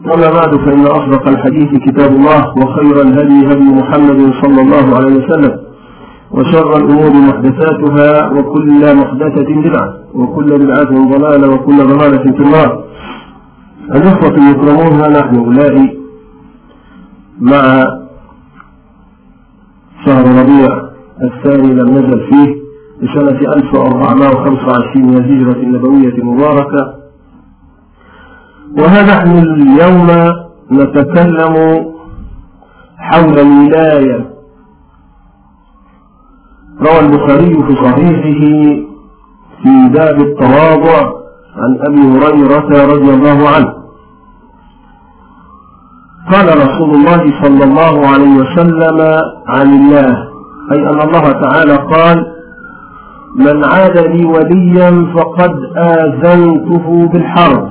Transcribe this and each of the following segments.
أما بعد فإن أصدق الحديث كتاب الله وخير الهدي هدي محمد صلى الله عليه وسلم وشر الأمور محدثاتها وكل محدثة بدعة وكل بدعة ضلالة وكل ضلالة في النار. الإخوة المكرمون، ها نحن أولئك مع شهر ربيع الثاني لم نزل فيه لسنة 1425 من الهجرة النبوية المباركة، وها نحن اليوم نتكلم حول الولاية. روى البخاري في صحيحه في باب التواضع عن أبي هريرة رضي الله عنه قال رسول الله صلى الله عليه وسلم عن الله، أي أن الله تعالى قال: من عاد لي وليا فقد آذنته بالحرب.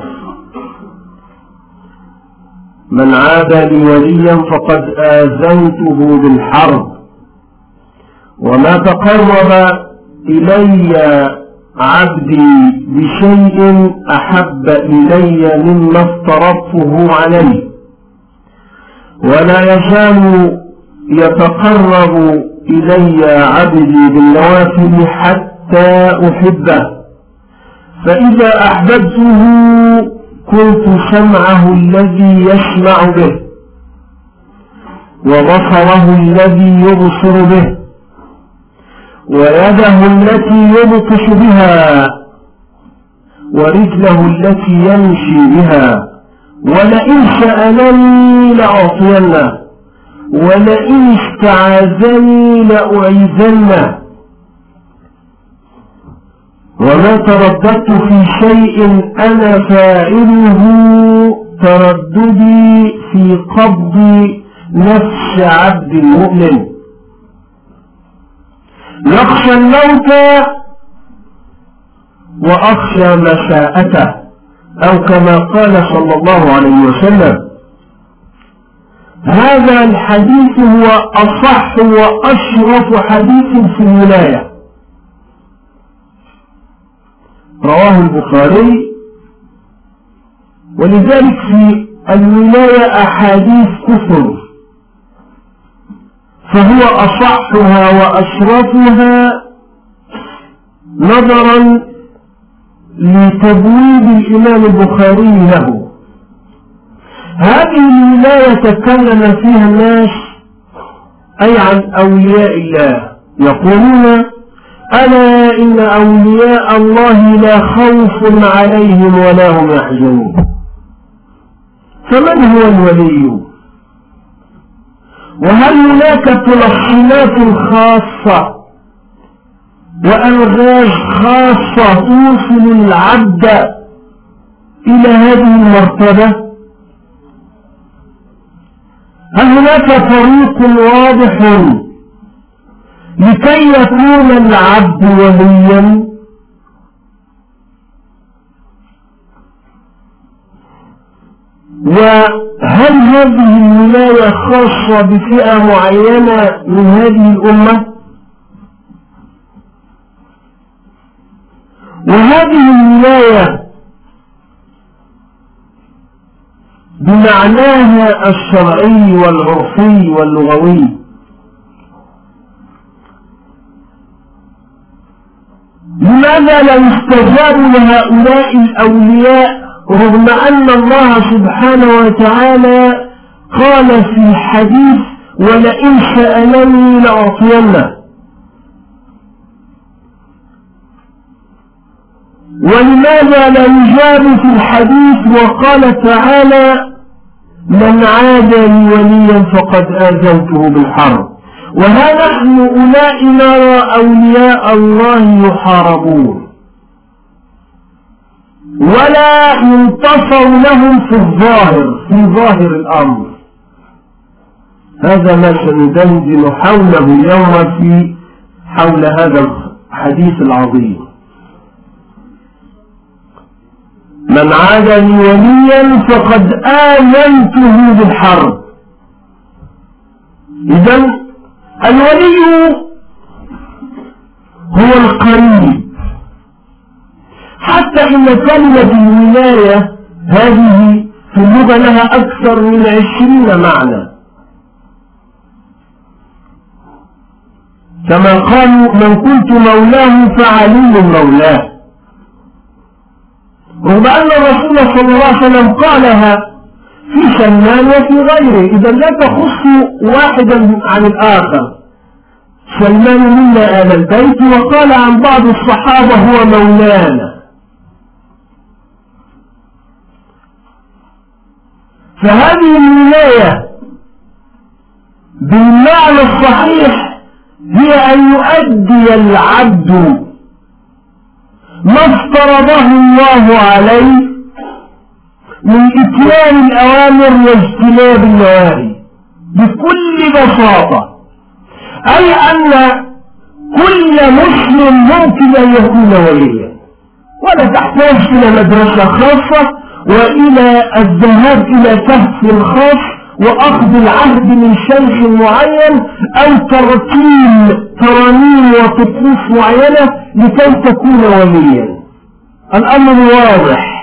من عاد لي وليا فقد آذنته بالحرب. وما تقرب إلي عبدي بشيء أحب إلي مما افترضته عليه، ولا يزال يتقرب إلي عبدي بالنوافل حتى أحبه، فإذا أحببته كنت سمعه الذي يسمع به، وبصره الذي يبصر به، ويده التي يبطش بها، ورجله التي يمشي بها. ولئن سألني لأعطينه، ولئن استعاذني لأعيذنه. وما ترددت في شيء أنا فاعله ترددي في قبض نفس عبد المؤمن. يخشى الموت وأخشى مساءته، أو كما قال صلى الله عليه وسلم. هذا الحديث هو أصح وأشرف حديث في الولاية، رواه البخاري. ولذلك في الولاية أحاديث كثر، فهو أصحها وأشرفها نظرا لتبويب الإمام البخاري له. هذه الولاية تكلم فيها الناس أي عن أولياء الله، يقولون: ألا إن أولياء الله لا خوف عليهم ولا هم يحزنون. فمن هو الولي؟ وهل هناك تلصينات خاصة وألغاز خاصة توصل العبد إلى هذه المرتبة؟ هل هناك طريق واضح لكي يكون العبد وليا؟ وهل هذه الولاية خاصة بفئة معينة من هذه الأمة؟ وهذه الولاية بمعناها الشرعي والعرفي واللغوي، لماذا لا يستجاب لهؤلاء الأولياء رغم أن الله سبحانه وتعالى قال في حديث: ولئن سألني لأعطينه؟ ولماذا لا يجاب في الحديث وقال تعالى: من عاد لي وليا فقد آذنته بالحرب؟ وها نحن أولئك نرى أولياء الله يحاربون ولا ينتصر لهم في ظاهر الأمر. هذا ما سندندن حوله اليوم في حول هذا الحديث العظيم. من عاد لي وليا فقد آذنته بالحرب. إذن الولي هو القريب، حتى إن كلمة الولاية هذه في اللغة لها أكثر من 20 معنى، كما قالوا من كنت مولاه فعلي مولاه، رغم أن الرسول صلى الله عليه وسلم قالها في سلمان وفي غيره، إذا لا تخص واحدا عن الآخر. سلمان منا آل البيت، وقال عن بعض الصحابة هو مولانا. فهذه الولاية بالمعنى الصحيح هي أن يؤدي العبد ما افترضه الله عليه من إتيان الأوامر واجتناب النواهي بكل بساطة، أي أن كل مسلم ممكن أن يكون وليا، ولا تحتاج إلى مدرسة خاصة وإلى الذهاب إلى كهف خاص وأخذ العهد من شيخ معين أو ترتيل ترانيم وطقوس معينة لكي تكون وليا. الأمر واضح،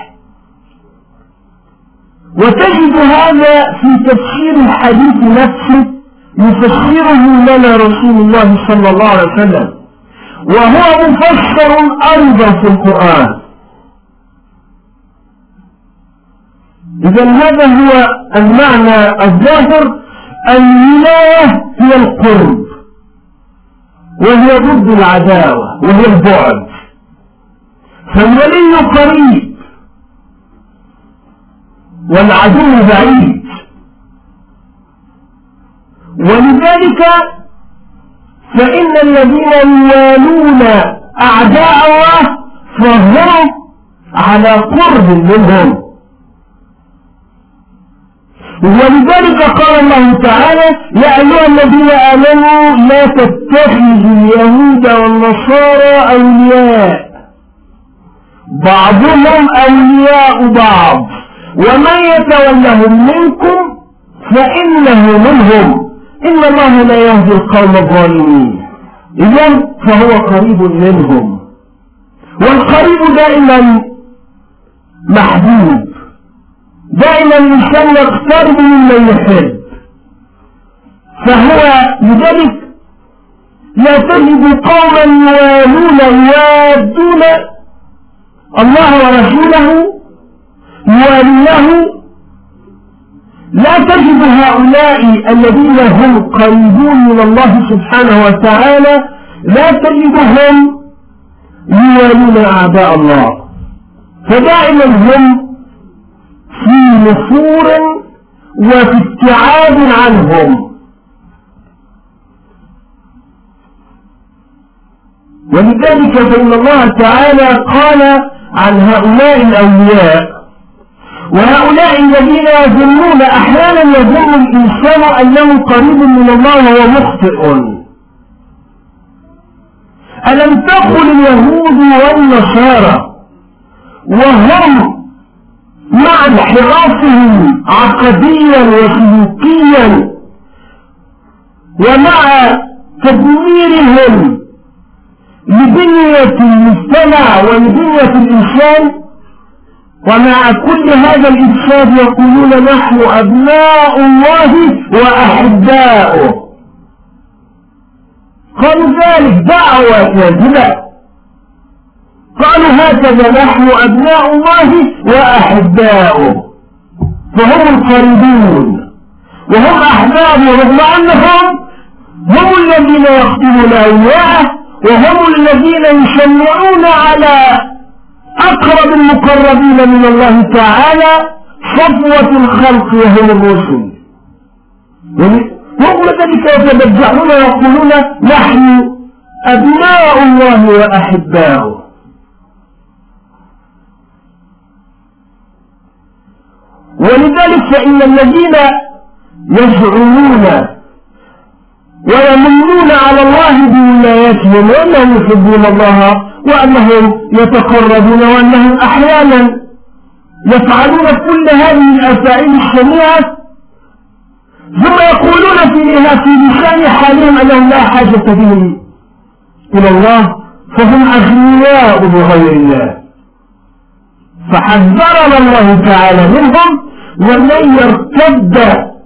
وتجد هذا في تفسير الحديث نفسه يفسره لنا رسول الله صلى الله عليه وسلم، وهو مفسر أيضا في القرآن. إذن هذا هو المعنى الظاهر. الولاية هي القرب، وهي ضد العداوة وهي البعد، فالولي قريب والعدو بعيد، ولذلك فإن الذين يوالون أعداء الله فهم على قرب منهم. ولذلك قال الله تعالى يا أيها الذين آمنوا لا تتخذوا اليهود والنصارى أولياء بعضهم أولياء بعض ومن يتولهم منكم فإنه منهم إن الله لا يهدي القوم الظالمين. إذن فهو قريب منهم، والقريب دائما محبوب، دائما الإنسان يقترب ممن يحب. فهو لذلك لا تجد قوما يوادون الله ورسوله يوالونه، لا تجد هؤلاء الذين هم قريبون من الله سبحانه وتعالى لا تجدهم يوالون أعداء الله، فدائما هم في نفور وفي ابتعاد عنهم. ولذلك فإن الله تعالى قال عن هؤلاء الأولياء وهؤلاء الذين يظنون أحيانا يظن الإنسان أنه قريب من الله وهو مخطئ. ألم تقل اليهود والنصارى وهم مع انحرافهم عقديا وسلوكيا ومع تدميرهم لبنية المجتمع ولبنية الإنسان ومع كل هذا الإفساد يقولون نحن أبناء الله وأحباؤه؟ قالوا ذلك دعوة كاذبة، قالوا هكذا نحن أبناء الله وأحباؤه، فهم القريبون وهم أحبابه، رغم أنهم هم الذين يقتلون أولياءه وهم الذين يشنعون على أقرب المقربين من الله تعالى صفوة الخلق وهم الرسل. رغم ذلك يتبجحون ويقولون نحن أبناء الله وأحباؤه. ولذلك فإن الذين يزعمون ويمنون على الله بولايتهم وأنهم يحبون الله وأنهم يتقربون وأنهم أحيانا يفعلون كل هذه الأفاعيل الشنيعة ثم يقولون في لسان حالهم أنهم لا حاجة بهم إلى الله فهم أغنياء بغير الله. فحذرنا الله تعالى منهم ومن يرتد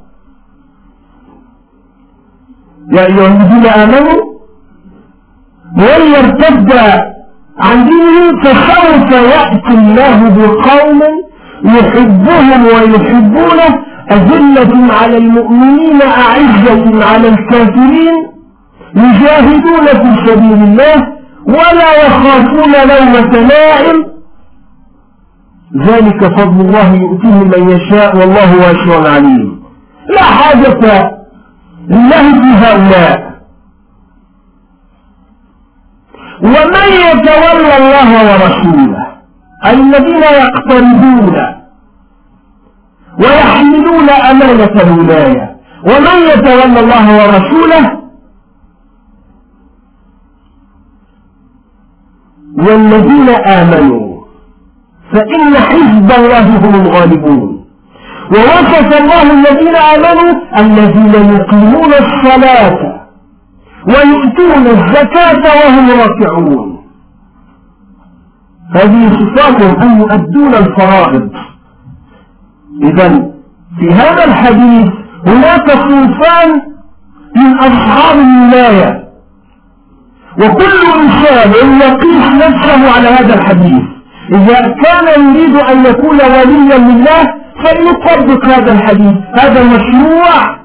يا أيها الذين آمنوا من يرتد عن دينه فسوف يأتي الله بقوم يحبهم ويحبونه أذلة على المؤمنين أعزة على الكافرين يجاهدون في سبيل الله ولا يخافون لومة لائم ذلك فضل الله يؤتيه من يشاء والله واسع عليم. لا حاجة لله في هؤلاء. ومن يتولى الله ورسوله أي الذين يقتربون ويحملون أمانة الولاية ومن يتولى الله ورسوله والذين آمنوا فإن حزب الله هم الغالبون. ووصف الله الذين آمنوا الذين يقيمون الصلاة ويؤتون الزكاة وهم راكعون. هذه صفاتهم أن يؤدون الفرائض. إذن في هذا الحديث هناك صنفان من أصحاب الولاية، وكل إنسان يقيس نفسه على هذا الحديث. إذا كان يريد أن يكون وليا لله فليطبق هذا الحديث. هذا مشروع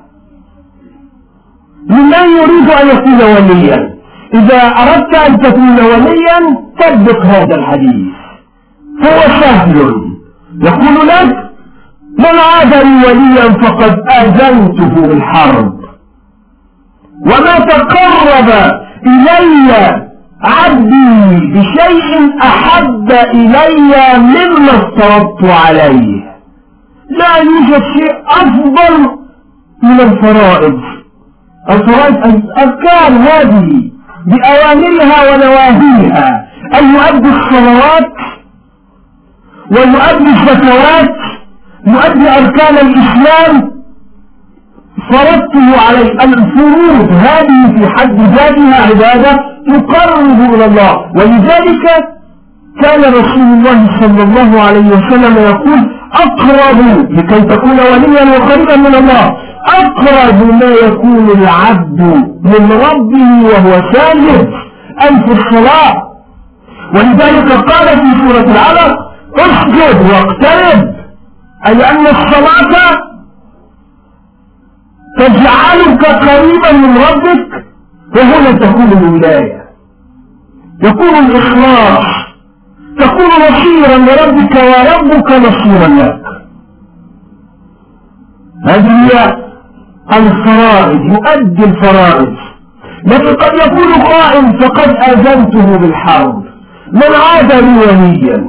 لمن يريد أن يكون وليا. إذا أردت أن تكون وليا طبق هذا الحديث، هو سهل. يقول لك من عاد لي وليا فقد آذنته بالحرب، وما تقرب إلي عبدي بشيء أحب إلي مما افترضت عليه. لا يوجد شيء أفضل من الفرائض. الفرائض الأذكار هذه بأوامرها ونواهيها، أن يؤدي الصلوات ويؤدي الزكوات، يؤدي أركان الإسلام فرضته عليه. الفروض هذه في حد ذاتها عبادة تقرب إلى الله. ولذلك كان رسول الله صلى الله عليه وسلم يقول أقرب لكي تكون وليا وقريبا من الله، أقرب ما يكون العبد من ربه وهو ساجد أن في الصلاة. ولذلك قال في سورة العلق اسجد واقترب، أي أن الصلاة تجعلك قريبا من ربك، وهنا تكون الولاية، يكون الإخلاص، تكون نصيرا لربك وربك نصيرا لك. هذه هي الفرائض، يؤدي الفرائض. لكن قد يكون قائم فقد آذنته بالحرب، من عاد لي وليا،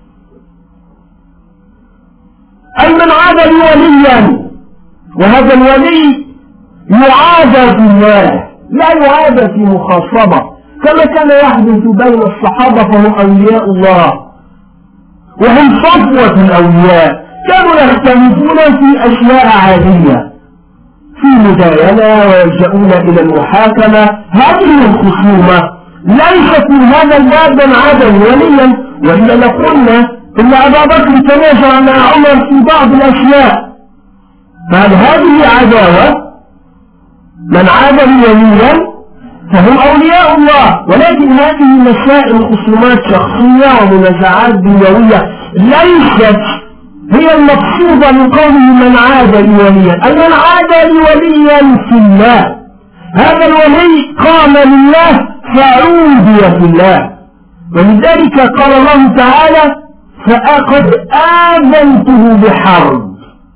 أي من عاد لي وليا، وهذا الولي يعاد في الله لا يعاد في مخاصمة كما كان يحدث بين الصحابة، فهم أولياء الله وهم صفوة الأولياء، كانوا يختلفون في أشياء عادية في مداينة ويلجؤون إلى المحاكمة. هذه الخصومة ليست من هذا الباب من عاد وليا، وإلا لقلنا إن أبا بكر تنازع مع عمر في بعض الأشياء، فهل هذه عداوة؟ من عاد وليا فهم أولياء الله، ولكن هذه مسائل خصومات شخصية ومنازعات دنيوية ليست هي المقصودة من قوله من عاد لي وليا، أي من عاد لي وليا في الله. هذا الولي قام لله فعودي في الله. ولذلك قال الله تعالى فقد آذنته بحرب.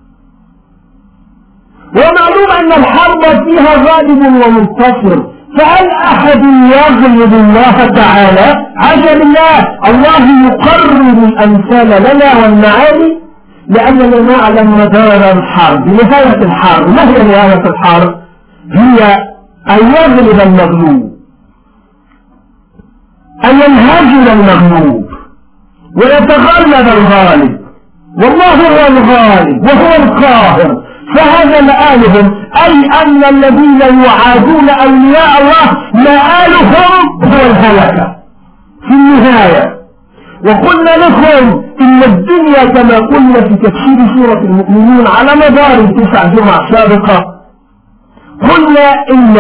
ومعلوم أن الحرب فيها غالب ومنتصر، فهل أحد يغلب الله تعالى؟ عجب الله، الله يقرب الأمثال لنا والمعاني لأننا نعلم مدار الحرب. نهاية الحرب، ما هي نهاية الحرب؟ هي أن يغلب المغلوب، أن ينهزم المغلوب ويتغلب الغالب، والله هو الغالب وهو القاهر. فهذا مآلهم، أي أن الذين يعادون أولياء الله مآلهم هو الهلكة في النهاية. وقلنا لكم إن الدنيا كما قلنا في تفسير سورة المؤمنون على مدار 9 جمع سابقة، قلنا إن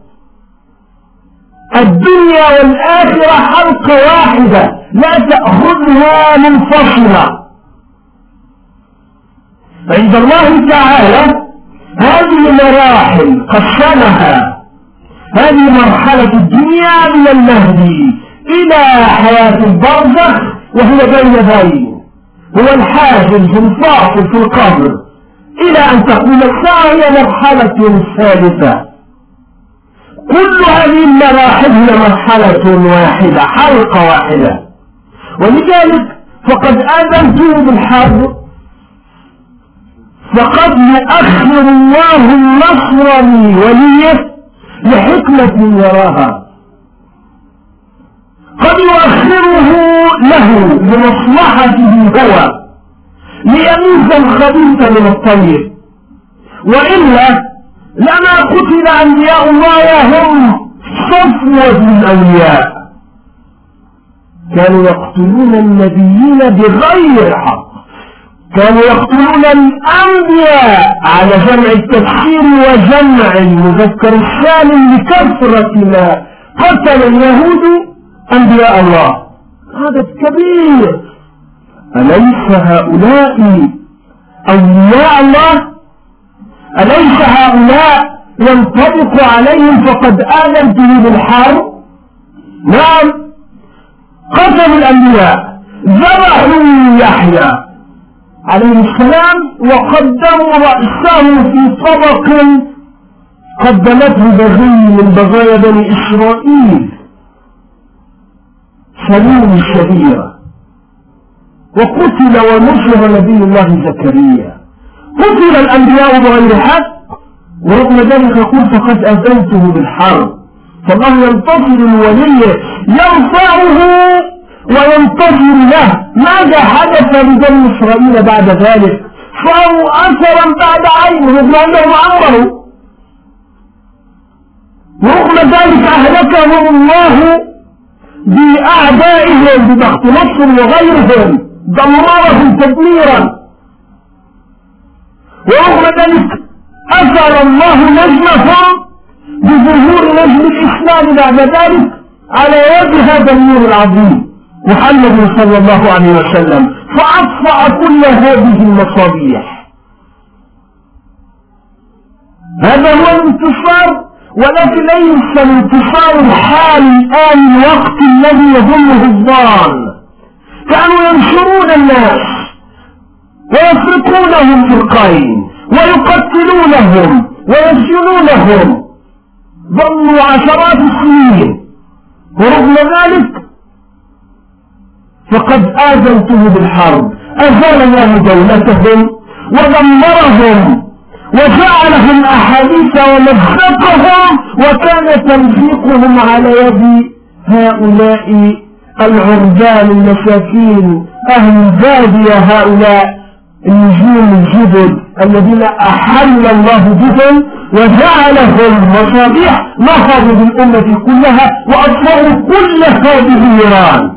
الدنيا والآخرة حلقة واحدة لا تأخذها منفصلة. عند الله تعالى هذه مراحل قسمها، هذه مرحلة الدنيا من المهدي إلى حياة البرزخ، وهي بين ذلك هو الحاجز الفاصل في القبر إلى أن تقوم الساعة، هي مرحلة ثالثة. كل هذه المراحل هي مرحلة واحدة، حلقة واحدة. ولذلك فقد آذنته بالحرب، فقد يؤخر الله النصر لوليه لحكمة يراها، قد يؤخره له لمصلحته هو ليميز الخبيث من الطيب، وإلا لما قتل أنبياء الله هم صفوة الأولياء، كانوا يقتلون النبيين بغير حق، كانوا يقتلون الأنبياء على جمع التفسير وجمع المذكر السالم لكثرة ما قتل اليهود أنبياء الله. هذا كبير. أليس هؤلاء أولياء الله؟ أليس هؤلاء ينطبق عليهم فقد آذنته بالحرب؟ نعم، قتلوا الأنبياء، ذبحوا يحيى عليه السلام وقدموا رأسه في طبق قدمته بغي من بغايا بني إسرائيل، سليم الشهيرة، وقتل ونصر نبي الله زكريا. قتل الأنبياء بغير حق، ورغم ذلك يقول فقد أذنته بالحرب. فالله ينتصر الولي، يرفعه وينتصر له. ماذا حدث لبني إسرائيل بعد ذلك؟ صاروا أثرا بعد عينه لأنهم عمروا، ورغم ذلك أهلكهم الله بأعدائهم ببخت نصر وغيرهم، دمرهم تدميرا. ورغم ذلك أثر الله نجمهم بظهور نجم الإسلام بعد ذلك على يد هذا النور العظيم محمد صلى الله عليه وسلم، فأطفأ كل هذه المصابيح. هذا هو الانتصار، ولكن ليس الانتصار الحالي الآن الوقت الذي يظنه الظان. كانوا ينشرون الناس ويفرقونهم فرقين ويقتلونهم ويسجنونهم، ظلوا عشرات السنين، ورغم ذلك فقد آذنته بالحرب. أزال الله دولتهم ودمرهم وجعلهم أحاديث ومزقهم، وكان تمزيقهم على يد هؤلاء العربان المساكين أهل البادية، هؤلاء النجوم الجدد الذين أحل الله بهم وجعلهم مصابيح نهضوا بالأمة كلها وأطفأوا كل هذه النيران،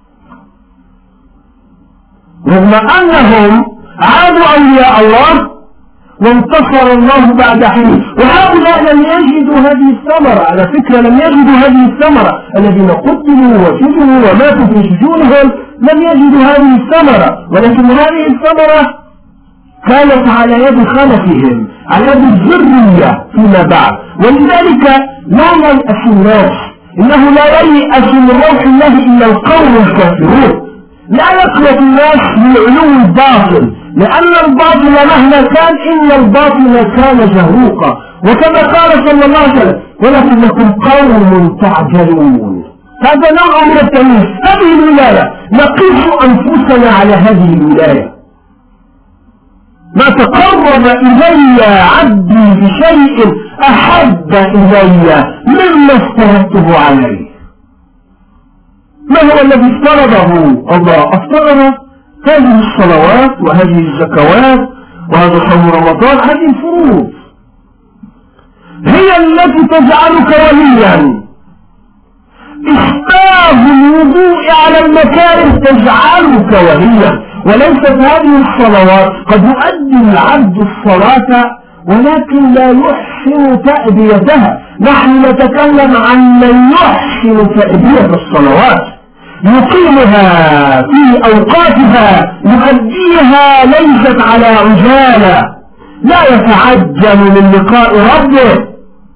رغم أنهم عادوا أولياء الله وانتصر الله بعد حين. وهؤلاء لم يجدوا هذه الثمرة، على فكرة لم يجدوا هذه الثمرة، الذين قتلوا وسجنوا وماتوا في سجونهم لم يجدوا هذه الثمرة، ولكن هذه الثمرة كانت على يد خلفهم، على يد الذرية فيما بعد. ولذلك لا ييأس الناس، إنه لا ييأس من روح الله إلا القوم الكافرون. لا يقلق الناس لعلو الباطل، لأن الباطل مهما كان إن الباطل كان زهوقا، وكما قال صلى الله عليه وسلم ولكنكم قوم تعجلون. هذا نوع من التمييز. هذه الولاية نقيس أنفسنا على هذه الولاية. ما تقرب إلي عبدي بشيء أحب إلي مما افترضته عليه. ما هو الذي افترضه الله؟ افترض هذه الصلوات وهذه الزكوات وهذا صوم رمضان. هذه الفروض هي التي تجعلك وليا. إسباغ الوضوء على المكاره تجعلك وهي. وليست هذه الصلوات قد يؤدي العبد الصلاة ولكن لا يحسن تأديتها. نحن نتكلم عن من يحسن تأدية الصلوات، يقيمها في أوقاتها، يؤديها ليست على عجالة، لا يتعجل من لقاء ربه.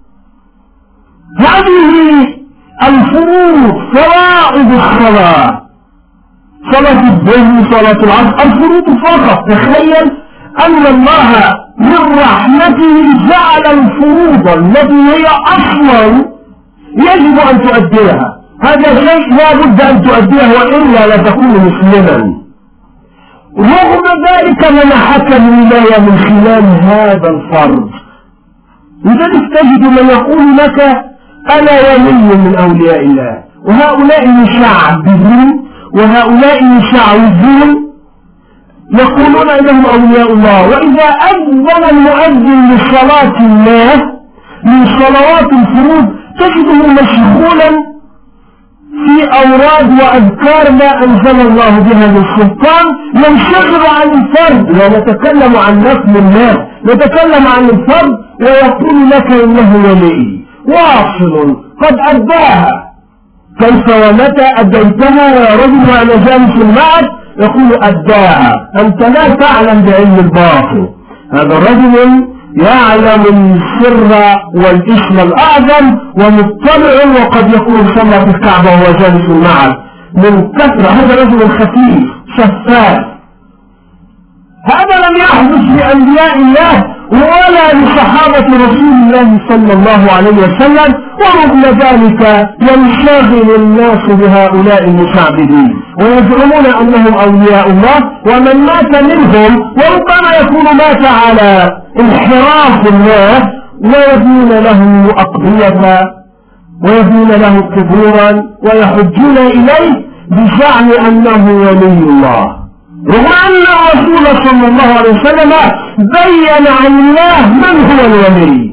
هذه الفروض، فرائض الصلاة، صلاة الظهر، صلاة العصر، الفروض فقط. تخيل أن الله من رحمته جعل الفروض التي هي أصلا يجب أن تؤديها. هذا شيء لا بد أن تؤديه وإلا لا تكون مسلما. رغم ذلك منحك الولاية من خلال هذا الفرض. لذلك تجد من يقول لك أنا ولي من أولياء الله، وهؤلاء مشعبذون وهؤلاء مشعوذون يقولون إنهم أولياء الله. وإذا أذن المؤذن لصلاة الله من صلوات الفروض تجده مشغولا في أوراد وأذكار ما أنزل الله بها من سلطان، ينشغل عن الفرد. لا نتكلم عن نفل الله، نتكلم عن الفرد، ويقول لك إنه ولي واصل قد أداها. كيف ومتى أديتها يا رجل وأنا جالس معك؟ يقول أداها. أنت لا تعلم بعلم الباطن. هذا الرجل يعلم السر والاسم الأعظم ومطلع، وقد يكون صلى في الكعبة وهو جالس معك من كثرة. هذا رجل خفيف شفاف. هذا لم يحدث لأنبياء الله ولا لصحابة رسول الله صلى الله عليه وسلم. ورغم ذلك ينشغل الناس بهؤلاء المشعبذين ويزعمون أنهم أولياء الله، ومن مات منهم وربما يكون مات على انحراف الله، ويبنون له أقضية ويبنون له قبورا ويحجون إليه بزعم أنه ولي الله، رغم أن الرسول صلى الله عليه وسلم بين عن الله من هو الولي.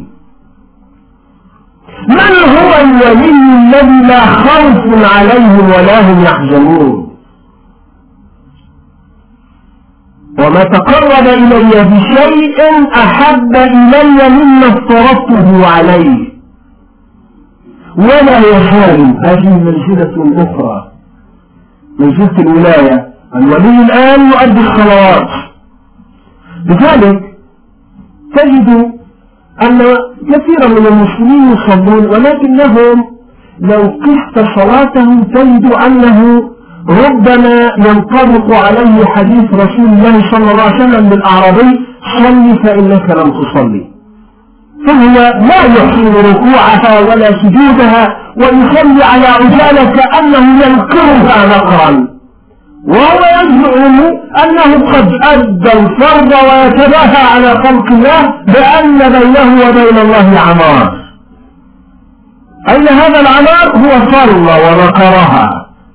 من هو الولي الذي لا خوف عليهم ولا هم يحزنون؟ وما تقرب إلي بشيء أحب إلي مما افترضته عليه. ولا يزال هذه منزلة أخرى، منزلة الولاية. الولي الآن يؤدي الصلوات. لذلك تجد أن كثيرا من المسلمين يصلون، ولكنهم لو قست صلاتهم تجد أنه ربما ينطبق عليه حديث رسول الله صلى الله عليه وسلم للأعرابي: صل فإنك لم تصلي. فهو لا يحسن ركوعها ولا سجودها ويصلي على عجالة كأنه ينكرها نقرا، وهو يزعم أنه قد أدى الفرض ويتباهى على خلق الله بأن بينه وبين الله عمار. أين هذا العمار؟ هو صلى وذكرها،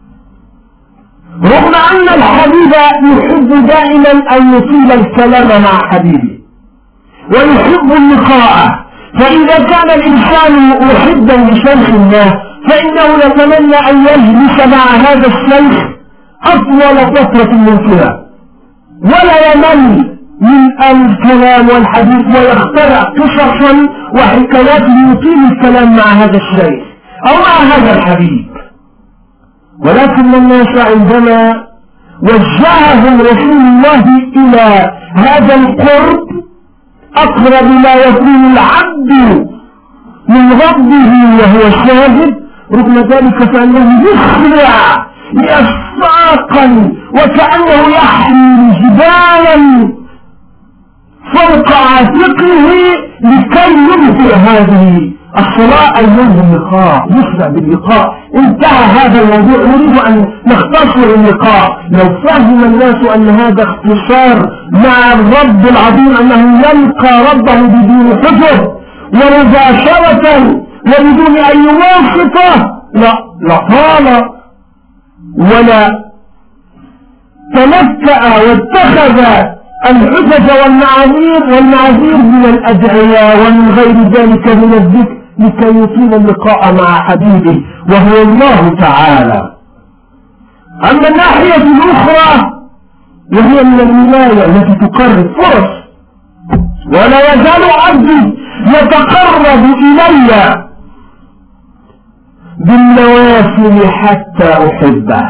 رغم أن الحبيب يحب دائما أن يطيل الكلام مع حبيبه ويحب اللقاء. فإذا كان الإنسان محبا لشيخ الله فإنه يتمنى أن يجلس مع هذا الشيخ أطول فترة ممكنة، ولا يمل من الكلام والحديث ويخترع قصصا وحكايات ليطيل الكلام مع هذا الشيخ أو مع هذا الحبيب. ولكن الناس عندما وجههم رسول الله إلى هذا القرب أقرب ما يكون العبد من ربه وهو شاهد، رغم ذلك فإنه يسرع يساقا وكأنه يحمل جبالا فوق عاتقه لكي يبدأ هذه الصلاة أي منذ اللقاء، يسرع باللقاء. انتهى هذا الموضوع، نريد أن نختصر اللقاء. لو فهم الناس أن هذا اختصار مع الرب العظيم، أنه يلقى ربه بدون حجر ومباشرة وبدون أي واسطة، لطال ولا تمتع واتخذ الحجج والمعاذير من الأدعياء ومن غير ذلك من الذكر لكي يطيل اللقاء مع حبيبه وهو الله تعالى. أما الناحية الأخرى وهي من الولاية التي تقرب فرص، ولا يزال عبدي يتقرب إلي بالنوافل حتى أحبه،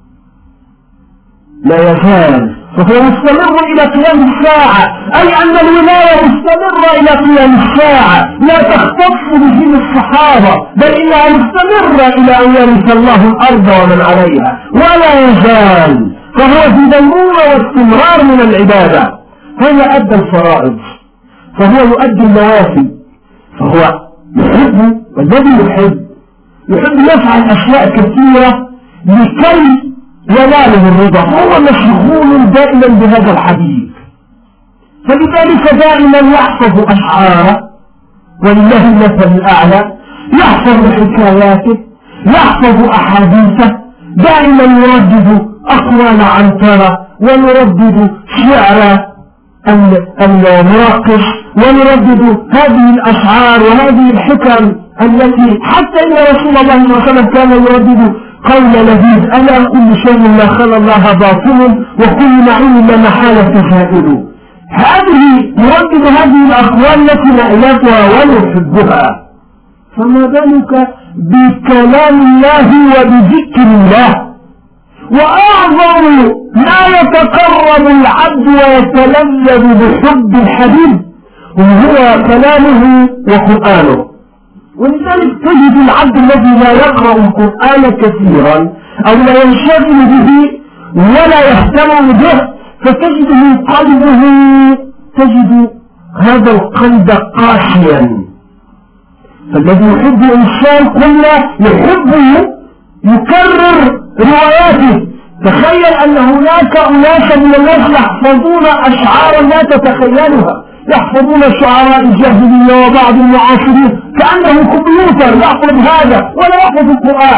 لا يزال، فهو مستمر إلى قيام الساعة، أي أن الولاية مستمرة إلى قيام الساعة، لا تختص بجيل الصحابة، بل إنها مستمرة إلى أن يرث الله الأرض ومن عليها، ولا يزال، فهو في ديمومة واستمرار من العبادة. هذا أدى الفرائض، فهو يؤدي النوافل، فهو يحب، والذي يحب يفعل أشياء كثيرة لكي يناله الرضا، هو مشغول دائما بهذا الحديث، فلذلك دائما يحفظ أشعاره، ولله المثل الأعلى، يحفظ حكاياته، يحفظ أحاديثه، دائما يردد أقوال عنترة، ويردد شعر المراقش، ويردد هذه الأشعار وهذه الحكم التي حتى إن رسول الله صلى الله عليه وسلم كان يردد قول لذيذ: ألا كل شيء ما خلا الله باطل وكل معين لا محالة زائد. هذه يردد هذه الأقوال التي نألفها ونحبها، فما بالك بكلام الله وبذكر الله. وأعظم ما يتقرب العبد ويتلذذ بحب الحبيب وهو كلامه وقرآنه، ولذلك تجد العبد الذي لا يقرأ القرآن كثيرا أو لا ينشغل به ولا يهتم به، فتجده قلبه، تجد هذا القلب قاسيا. فالذي يحب إنسان كله يحبه يكرر رواياته. تخيل أن هناك أناسا من الناس يحفظون أشعارا لا تتخيلها، يحفظون شعراء الجاهلية وبعض المعاصرين كأنه كمبيوتر يحفظ هذا ولا يحفظ القرآن،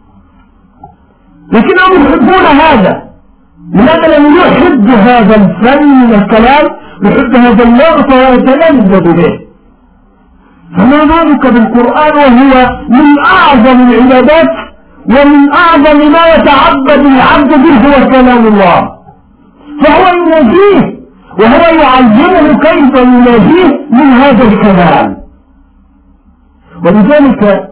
لكنهم يحبون هذا. لماذا لم يحب هذا الفن من الكلام، يحب هذا اللغط ويتلذذ به؟ فما بالك بالقرآن وهو من أعظم العبادات ومن أعظم ما يتعبد العبد به هو كلام الله، فهو يناجيه وهو يعلمه كيف يناجيه من هذا الكلام. ولذلك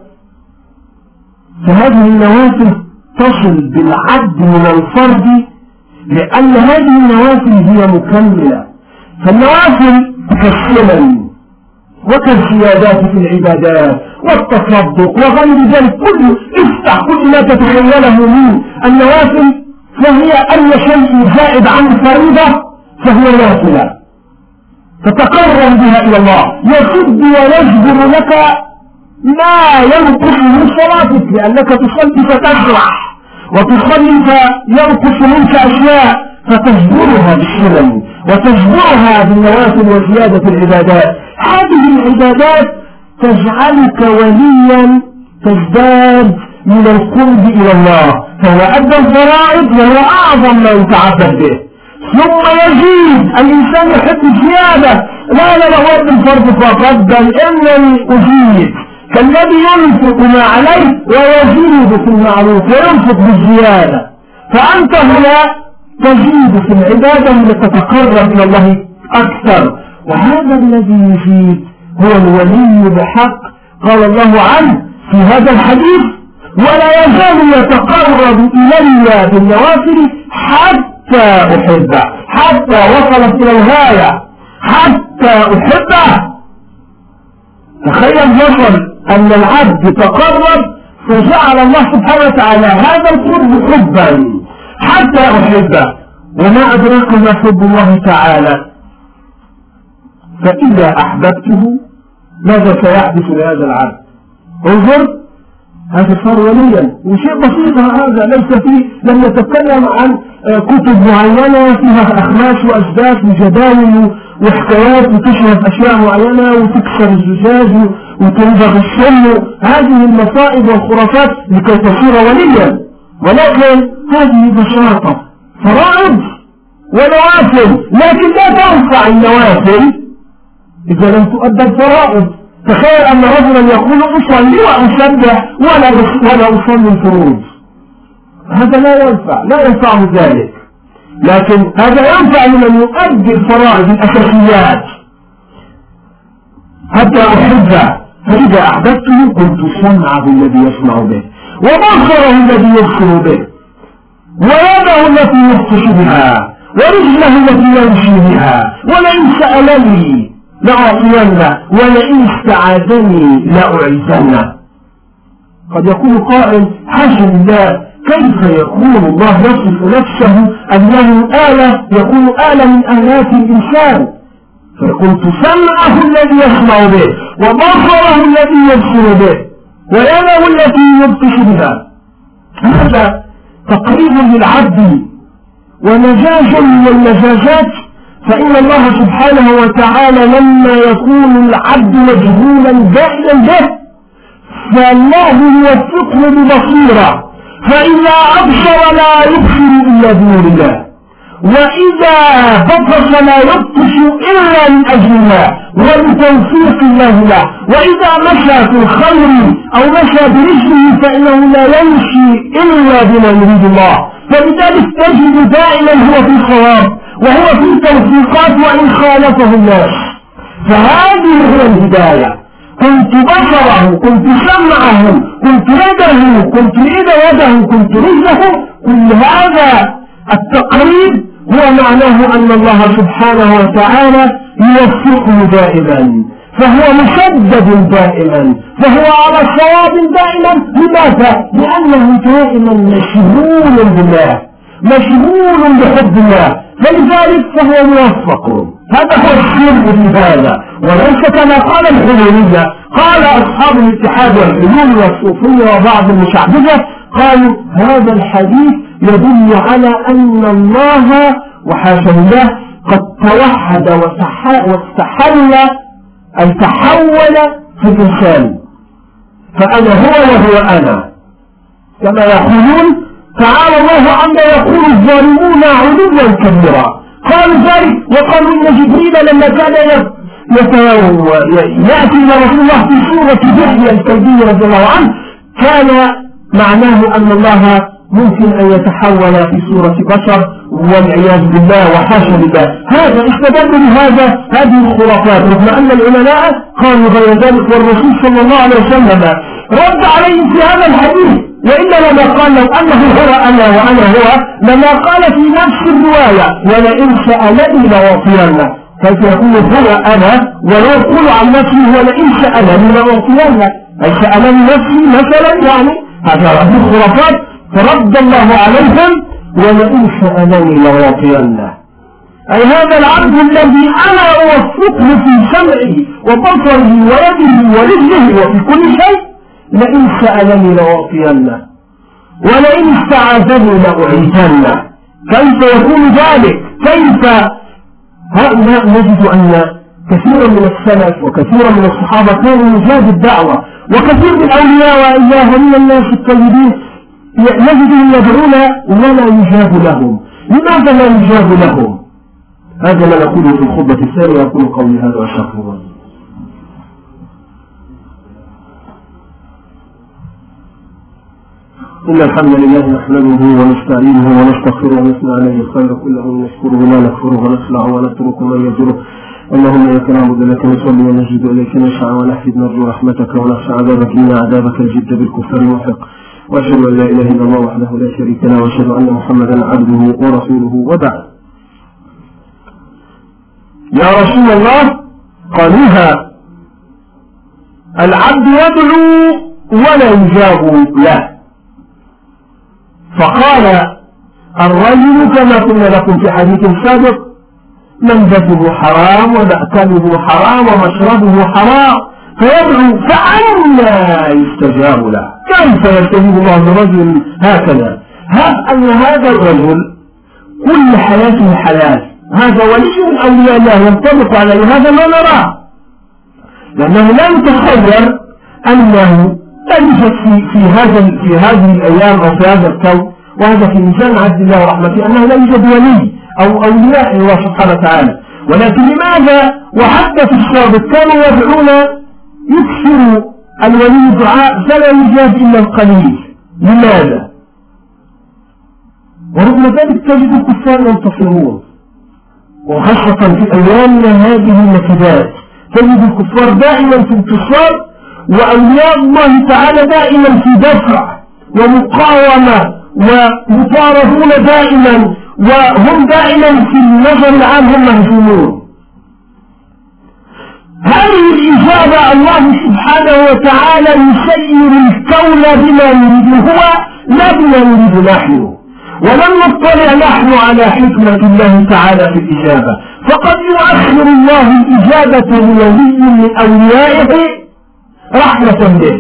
فهذه النوافل تصل بالعبد من الفرد، لأن هذه النوافل هي مكملة. فالنوافل كالسنن وكالزيادات في العبادات والتصدق وغير ذلك كله، افتح كل ما تتخيله من النوافل، فهي أي شيء زائد عن الفريضة فهي نافلة تتقرب بها إلى الله، يسد ويجبر لك ما ينقص من صلاتك، لأنك تصلي فتشرح وتصلي فينقص منك أشياء فتجبرها بالسنن وتجبرها بالنوافل وزيادة العبادات. هذه العبادات تجعلك وليا تزداد من القرب إلى الله، فهو أدى الفرائض وهو أعظم ما يتعبد به، ثم يزيد. الإنسان يحب الزيادة، لا هو الفرض فقط، بل إنني أزيد، كالذي ينفق ما عليه ويزيد في المعروف وينفق بالزيادة. فأنت هنا تزيد في العبادة لتتقرب إلى الله أكثر، وهذا الذي يزيد هو الولي بحق. قال الله عنه في هذا الحديث: ولا يزال يتقرب إلي بالنوافل حتى أحبه، حتى وصلت إلى الغاية، حتى أحبه. تخيل وصل أن العبد تقرب فجعل الله سبحانه وتعالى هذا القرب حبا حتى أحبه. وما أدراك ما حب الله تعالى؟ فإذا أحببته ماذا سيحدث لهذا العبد؟ انظر، هذا صار وليا، وشيء بسيط هذا، ليس فيه، لم نتكلم عن كتب معينة فيها أخماس وأسداس وجداول وحكايات وتشرب أشياء معينة وتكسر الزجاج وتنبغ السم، هذه المصائب والخرافات لكي تصير وليا. ولكن هذه بساطة، فرائض ونوافل، لكن لا تنفع النوافل إذا لم تؤدى الفرائض. تخيل أن رجلا يقول أصلي وأسبح ولا أصلي الفروض، هذا لا ينفع ذلك. لكن هذا ينفع لمن يؤدي الفرائض الأساسيات حتى أحبه، فإذا أحببته كنت سمعه الذي يسمع به وبصره الذي يبصر به ويده التي يبطش بها ورجله التي يمشي بها، ولئن سألني لأعطينه ولئن استعاذني لأعيذنه. قد يقول قائل حاشا لله، كيف يكون الله يصف نفسه أنه آلة، يكون آلة من آلات الإنسان؟ فقلت سمعه الذي يسمع به وبصره الذي يبصر به ويده التي يبطش بها. هذا تقريب للعبد ونجاج من المجاجات، فإن الله سبحانه وتعالى لما يكون العبد مجهولا دائما به فالله يوفقه ببصيرة، فإذا أبصر لا يبصر إلا بنور الله، وإذا بطش لا يبطش إلا من أجل الله وبتوفيق الله له، وإذا مشى في الخير أو مشى برجله فإنه لا يمشي إلا بما يريد الله، فلذلك تجد دائما هو في الصواب وهو في التوفيقات وإن خالفه الناس. فهذه هي الهداية. كنت بصره، كنت سمعه، كنت يده، كنت يده، كنت رجله. كل هذا التقريب هو معناه أن الله سبحانه وتعالى يوفقه دائما، فهو مسدد دائما، فهو على صواب دائما. لماذا؟ لأنه دائما مشغول بالله، مشغول بحب الله، فلذلك فهو موفق. هذا هو السر في هذا، وليس كما قال الحلولية. قال أصحاب الاتحاد والحلول والصوفية وبعض المشعبذة قالوا هذا الحديث يدل على أن الله وحاشا الله قد توحد واستحل أن تحول في الإنسان، فأنا هو وهو أنا، كما يقولون تعالى الله عما يقول الظالمون علوا كبيرا. قالوا ذلك وقالوا إن جبريل لما كان يأتي إلى رسول الله في سورة دحية الكلبي رضي الله عنه كان معناه أن الله ممكن أن يتحول في سورة بشر والعياذ بالله وحاشا بالله. هذا استدل بهذا هذه الخرافات، رغم أن العلماء قالوا غير ذلك، والرسول صلى الله عليه وسلم رد عليهم في هذا الحديث، وإلا لما قال لو أنه هو أنا وأنا هو لما قال في نفس الرواية ولئن سألني لأعطينه. كيف يقول هو أنا ويقول عن نفسه ولئن سألني لأعطينه، أي سألني نفسي مثلا، يعني هذه الخرافات. فرد الله عليهم ولئن سألني لأعطينه، أي هذا العبد الذي أنا أوفقه في سمعه وبصره ويده ورجله وفي كل شيء، لئن سألني لأعطينه ولئن استعاذني لأعيذنه. كيف يكون ذلك؟ كيف؟ هؤلاء نجد أن كثيرا من السلف وكثيرا من الصحابة كانوا يجاب الدعوة، وكثير من الأولياء وإياه من الناس الطيبين نجدهم يدعون ولا يجاب لهم. لماذا لا يجاب لهم؟ هذا ما نقوله في الخطبة الثانية. يقول قولي هذا وأستغفر الله. إن الحمد لله نحمده ونستعينه ونستغفره ونثني عليه الخير كله ونشكره لا نكفره ونخلع ونترك من يجره. اللهم إياك نعبد لك نصلي ونسجد إليك نسعى ونحفظ نرجو رحمتك ونخشى عذابك إن عذابك الجد بالكفر محق. وأشهد أن لا إله إلا الله وحده لا شريك له وأشهد أن محمدا عبده ورسوله. وبعد. يا رسول الله قالوها العبد يدعو ولا يجاب له. فقال الرجل كما قلنا لكم في حديث سابق منبته حرام ومأكله حرام ومشربه حرام، فيدعو فأنا يستجاب له. كيف يستجيب الله لرجل هكذا؟ أن هذا الرجل كل حياته حلال، هذا ولي من أولياء الله ينطبق عليه هذا ما نراه، لأنه لا يتصور أنه تجد في هذه الأيام أو في هذا الكون، وهذا في ميزان عدل الله ورحمته، أنه لا يوجد ولي أو أولياء الله سبحانه وتعالى. ولكن لماذا وحتى في السابق كانوا يكثر الولي الدعاء فلا يجاب إلا القليل. لماذا؟ ورغم ذلك تجد الكفار ينتصرون، وخاصة في أيامنا هذه النكبات تجد الكفار دائما في انتصار، وأولياء الله تعالى دائما في دفع ومقاومة ومطاردون دائما، وهم دائما في النظر العام هم مهزومون. هذه الإجابة الله سبحانه وتعالى يسير الكون بما يريد هو لا بما يريد نحن، ولم نطلع نحن على حكمة الله تعالى في الإجابة، فقد يؤخر الله الإجابة لولي من أوليائه رحمة به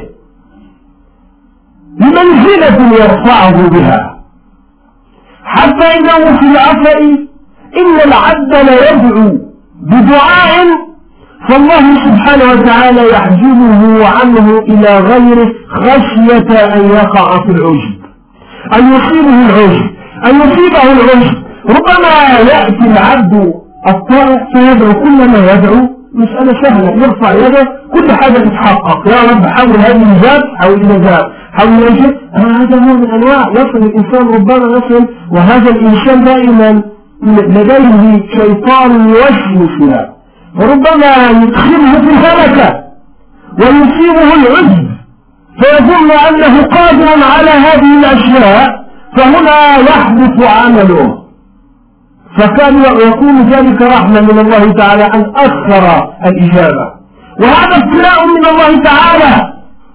لمنزلة يرفعه بها، حتى إنه في الأثر إن العبد ليدعو بدعاء فالله سبحانه وتعالى يحجبه عنه إلى غيره خشية أن يقع في العجب، أن يصيبه العجب. ربما يأتي العبد الطائع فيدعو كلما يدعو مسألة سهلة، يرفع يده كل حاجة تتحقق، يا رب حول هذه الجاب حول الجاب حول الجاب. هذا نوع من أنواع يصل الإنسان ربما يصل، وهذا الإنسان دائما لديه شيطان يوسوس له، وربما يدخله في الهلكة ويصيبه العجب فيظن أنه قادر على هذه الأشياء، فهنا يحدث عمله، فكان يكون ذلك رحمة من الله تعالى أن أكثر الإجابة. وهذا ابتلاء من الله تعالى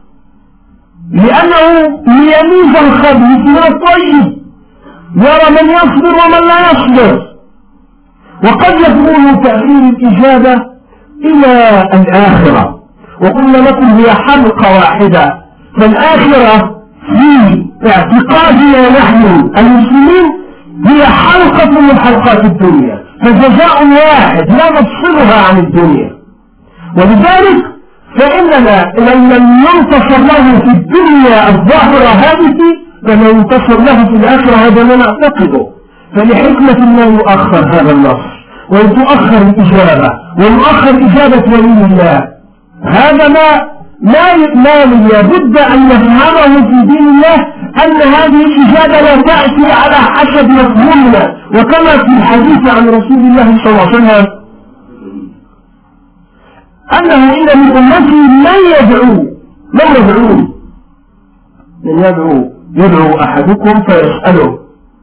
لأنه ليميز الخبيث من الطيب، يرى من يصبر ومن لا يصبر. وقد يكون تأخير الإجابة إلى الآخرة، وقلنا لكم هي حلقة واحدة، فالآخرة في اعتقادنا نحن المسلمين هي حلقة من حلقات الدنيا، فجزاء واحد لا نفصلها عن الدنيا. ولذلك فإننا إن لم ينتصر له في الدنيا الظاهرة هذه فلا ينتصر له في الآخرة، هذا ما نعتقده. فلحكمة ما يؤخر هذا النصر ويتؤخر الإجابة ويؤخر إجابة ولي الله. هذا ما لابد أن نفهمه في دين الله، أن هذه الإجابة لا تأتي على حسب مفهومنا، وكما في الحديث عن رسول الله صلى الله عليه وسلم أنه إن من أمتي من يدعو أحدكم فيسأله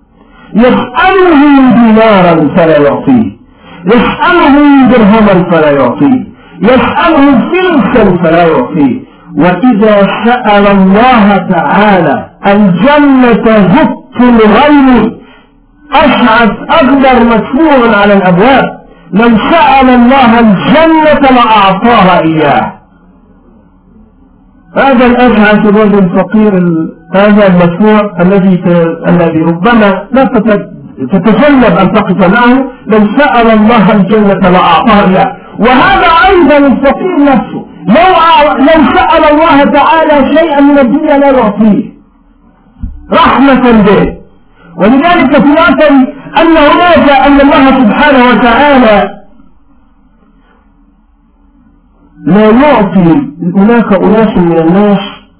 دينارا فلا يعطيه، يسأله درهما فلا يعطيه، يسأله فلسا فلا يعطيه. وإذا سأل الله تعالى الجنة زط الغيم أشعث أقدر مدفوع على الأبواب، لو سأل الله الجنة لأعطاها إياه. هذا الأشعث الرجل الفقير، هذا المدفوع الذي ربما لا تتجنب أن تقف معه، لو سأل الله الجنة لأعطاها إياه. وهذا أيضا الفقير نفسه لو سأل الله تعالى شيئا من الدنيا لا يعطيه رحمة به. ولذلك في الأثر أن الله سبحانه وتعالى لا يعطي هناك أناس من الناس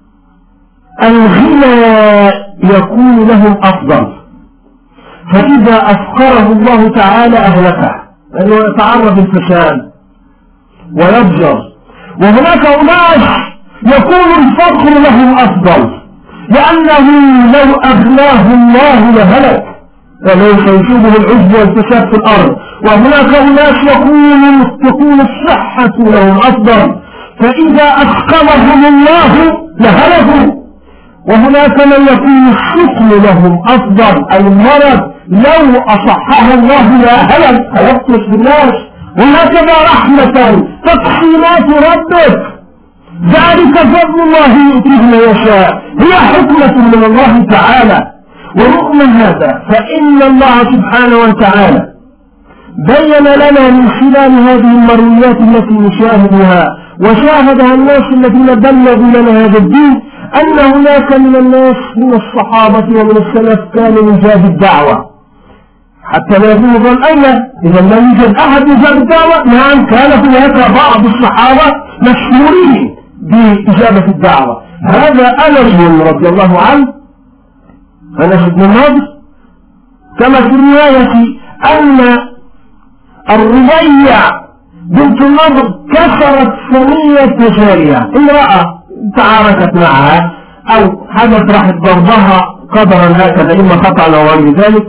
الغنى يكون لهم أفضل، فإذا أفقره الله تعالى أهلكه، لأنه يتعرض الفساد ويبجر. وهناك أناس يكون الفقر لهم أفضل، لأنه لو أغناه الله لهلك، وليس يصيبه العجب والفساد في الأرض. وهناك أناس تكون الصحة لهم أفضل، فإذا أثقلهم الله لهلكوا. وهناك من يكون السقم لهم أفضل، المرض لو أصحه الله لا هلك فيقتص بالناس. وهكذا رحمة تقسيمات ربك، ذلك فضل الله يؤتيه من يشاء، هي حكمة من الله تعالى. ورغم هذا فإن الله سبحانه وتعالى بين لنا من خلال هذه المرويات التي نشاهدها وشاهدها الناس الذين بلغوا لنا هذا الدين، أن هناك من الناس من الصحابة ومن السلف كانوا يجاب الدعوة، حتى لا يكون ظن إذا لم يوجد أحد يجاب الدعوة. نعم، كان هناك بعض الصحابة مشهورين بإجابة الدعوة. هذا أنس رضي الله عنه، أنس بن النضر، كما في الرواية أن الربيع بنت النضر كسرت ثنية جارية، امرأة تعاركت معها أو حدث راح ضربها قدرا هكذا إما قطعا أو غير ذلك،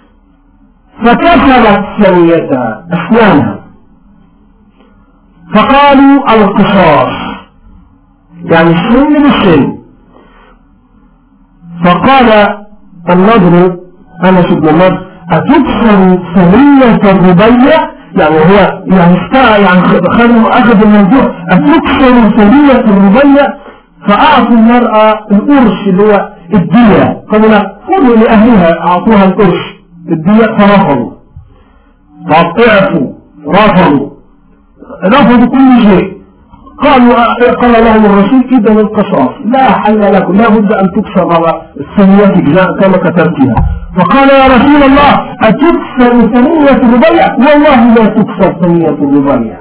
فكسرت ثنيتها أسنانها، فقالوا القصاص يعني السن بالسن. فقال النضر أنس بن النضر أتكسر ثنية الربيع، يعني هو يعني أخذ الموضوع، أتكسر ثنية الربيع، فأعطوا المرأة القرش اللي هو الدية، قالوا لا خذوا لأهلها، أعطوها القرش الدية، فرفضوا، رفضوا كل شيء. قال لهم الرسول إذا القصاص لا حل لكم، لا بد أن تكسر الثنيات كما كتبتها. فقال يا رسول الله أتكسر ثنية الربيع؟ والله لا تكسر ثنية الربيع.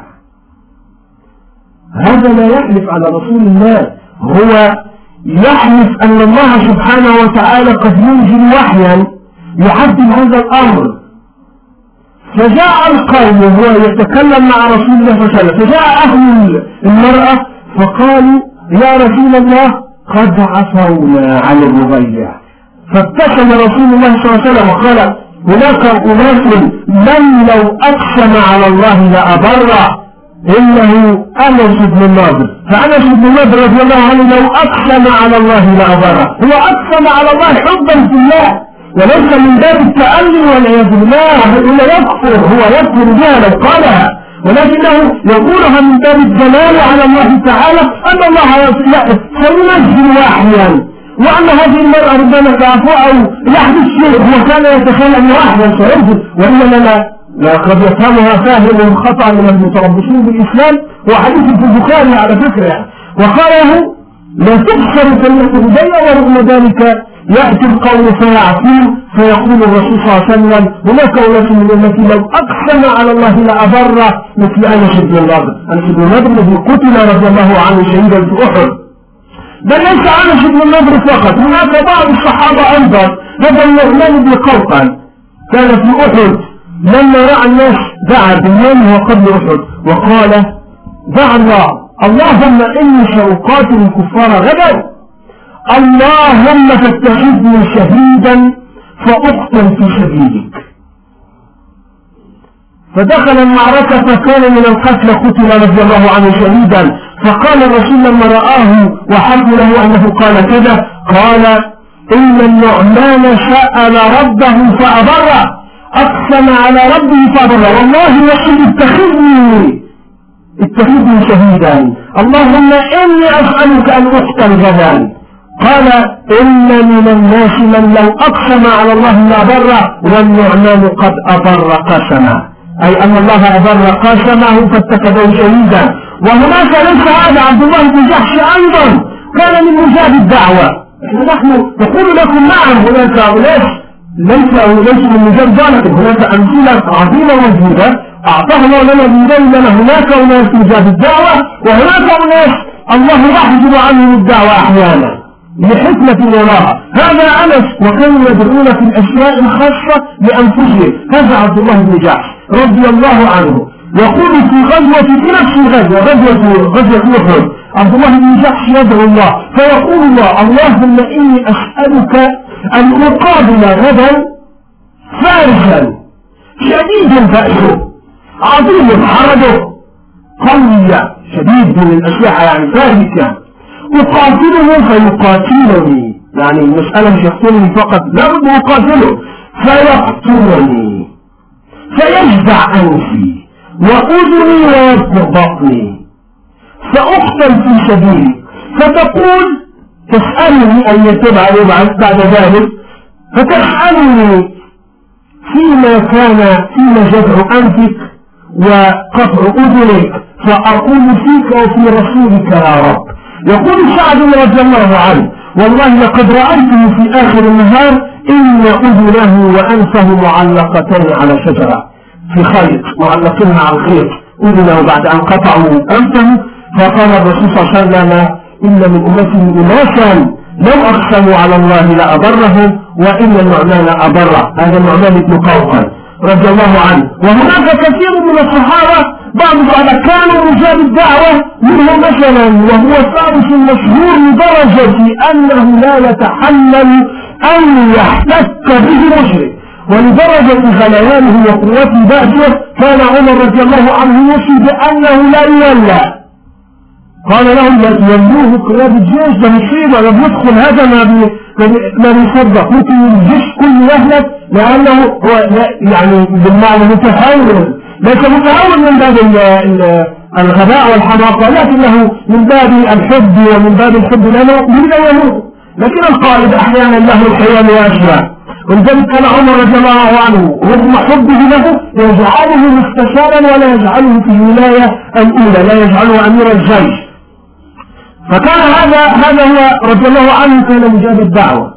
هذا لا يحلف على رسول الله، هو يحلف أن الله سبحانه وتعالى قد ينزل وحيا يحدد هذا الأمر. فجاء القوم وهو يتكلم مع رسول الله صلى الله عليه وسلم، فجاء أهل المرأة فقالوا يا رسول الله قد عفونا عن الربيع. فابتسم رسول الله صلى الله عليه وسلم وقال هناك أناس من لو أقسم على الله لأبره، إنه أنس بن النضر. فأنس بن النضر رضي الله عنه لو أقسم على الله لأبره، هو أقسم على الله حبا في الله وليس من باب التألي والعياذ بالله، هو يكفر بها لو قالها، ولكنه يقولها من باب الدلال على الله تعالى أن الله سينزل وحيا، وأن هذه المرأة ربما تعفو أو يحدث شيء، هو كان يتخيل أن وحيا سينزل، وإنما لا قد يفهمها فاهم خطأ من المتربصين بالإسلام، وحديث في البخاري على فكرة يعني. وقاله لا تكسر ثنية الربيع، ورغم ذلك يأتي القول فيعفو، فيقول الرسول صلى الله عليه وسلم هناك أناس من التي لو أقسم على الله لأبر، مثل أنس بن النضر. أنس بن النضر الذي قتل رضي الله عنه شهيدا في أحد. بل ليس أنس بن النضر فقط، هناك بعض الصحابة أيضا، هذا النعمان بن قوقل كان في أحد لما رأى الناس دعا باليوم وقبل أحد وقال دعا الله اللهم إني سأقاتل الكفار غدا، اللهم فاتخذني شهيدا فأقتل في سبيلك. فدخل المعركة فكان من القتل قتل رضي الله عنه شهيدا. فقال الرسول لما رآه وحب له أنه قال كذا، قال إن النعمان سأل ربه فأبره، أقسم على ربه فأبره، والله يقول اتخذني شهيدا، اللهم إني أسألك أن أقتل غدا. قال إن من الناس من لو أقسم على الله لأبره، والنعمان قد أبر قسمه، أي أن الله أبر قسمه فاتخذه شهيدا. وهناك ليس هذا عبد الله بن جحش أيضا كان من مجاب الدعوة. نحن نقول لكم نعم هناك أناس ليس من مجاب ذلك، هناك أمثلة عظيمة موجودة أعطاها الله لنا بيننا. هناك أناس مجاب الدعوة، وهناك أناس الله يحجب عنهم الدعوة أحيانا لحكمة وراها. هذا أنس وكانوا يدعون في الأشياء الخاصة لأنفسهم. هذا عبد الله بن جحش رضي الله عنه يقول في نفس الغزوة غزوة أحد، عبد الله بن جحش يدعو الله فيقول الله اللهم إني أسألك أن أقابل غدا فارسا شديدا بأسه عظيم حرجه قوية شديد من الأسلحة يعني فارسا، أقاتله فيقاتلني، يعني المسألة مش يقتلني فقط، لا بد أقاتله فيقتلني فيجزع أنفي وأذني ويذبح بطني فأقتل في سبيلي. فتقول تسألني أن يتبع بعد ذلك، فتسألني فيما جزع أنفك وقطع أذنك، فأقول فيك وفي رسولك يا رب. يقول سعد رضي الله عنه والله لقد رأيته في آخر النهار إن أذنه وأنفه معلقتين على شجرة في خيط، معلقين على الخيط، أذنه بعد أن قطعوا أنفه فقال الرسول صلى الله عليه وسلم إن من أمتي أناسا لو أقسموا على الله لأبرهم وإن النعمان أبره. هذا النعمان بن قوقل رضي الله عنه. وهناك كثير من الصحابة بعضهم كانوا مجاب الدعوة، منهم مثلا وهو الثالث المشهور لدرجة أنه لا يتحمل أن يحتك به مشرك، ولدرجة غليانه وقوة بأسه كان عمر رضي الله عنه يوصي بأنه لا يولى. قال لهم يولوه قيادة الجيش، ده مصيبة، لم يدخل هذا ما بيصدق، ممكن الجيش كله يهلك لأنه هو يعني بالمعنى متهور، ليس متهور من باب الغباء والحماقة، لكنه من باب الحب ومن باب الحب لنا يريد أن يموت. لكن القائد أحيانا له الحيان وأشباه، ولذلك كان عمر رضي الله عنه رغم حبه له يجعله مستشارا ولا يجعله في الولاية الأولى، لا يجعله أمير الجيش. فكان هذا هو رضي الله عنه كان مجاب الدعوة.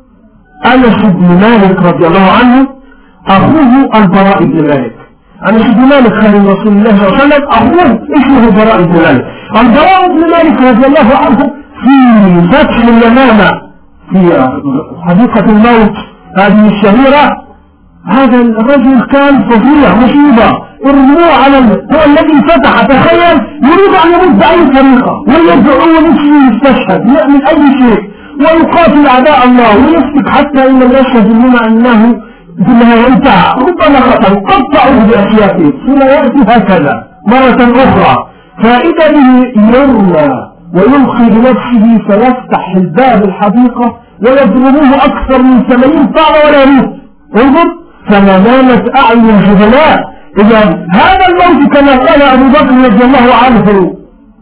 أنس بن مالك رضي الله عنه أخوه البراء بن مالك. أنس بن مالك خادم رسول الله صلى الله عليه وسلم، أخوه اسمه البراء بن مالك. البراء بن مالك رضي الله عنه في فتح اليمامة في حديقة الموت هذه الشهيرة، هذا الرجل كان فظيع مصيبة، ارموه على هو الذي فتح، تخيل يريد أن يموت بأي طريقة ويدعو نفسه يستشهد يعمل أي شيء ويقاتل أعداء الله ويسلك، حتى إن الناس يظنون أنه بالنهاية انتهى، ربما قتل قطعوا بأسيافه ثم يأتي هكذا مرة أخرى، فإذا به يرمى ويلقي بنفسه فيفتح الباب الحديقة ويضربوه أكثر من 80 طعنة ولا يموت. انظر، فما نامت أعين الجبلاء. إذا هذا الموت كما قال أبو بكر رضي الله عنه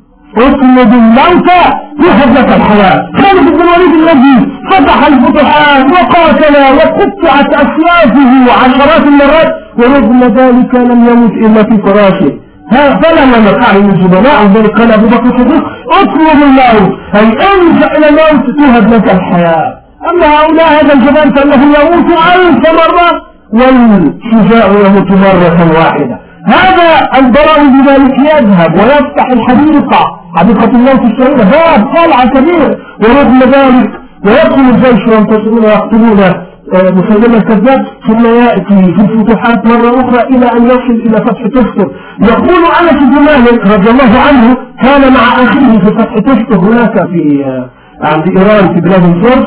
اطلب الموت يحب لك الحياة. خالد بن الوليد الذي فتح الفتوحات وقاتل وقطعت أسيافه عشرات المرات ورغم ذلك لم يمت إلا في فراشه. فلا نامت أعين الجبلاء، وذلك قال أبو بكر الصديق اطلب الموت أي انزع إلى الموت تهب لك الحياة. أما هؤلاء هذا الجبال فإنه يموت 1000 مرة والشجاع يموت مرة واحدة. هذا البراء بذلك يذهب ويفتح حديقة الموت الشهيرة، باب قلعة كبير، ورغم ذلك ويدخل الجيش وينتصرون ويقتلون مسيلمة الكذاب، ثم يأتي في الفتوحات مرة أخرى إلى أن يصل إلى فتح تستر. يقول أنس بن مالك رضي الله عنه كان مع أخيه في فتح تستر هناك في عند إيران في بلاد الفرس،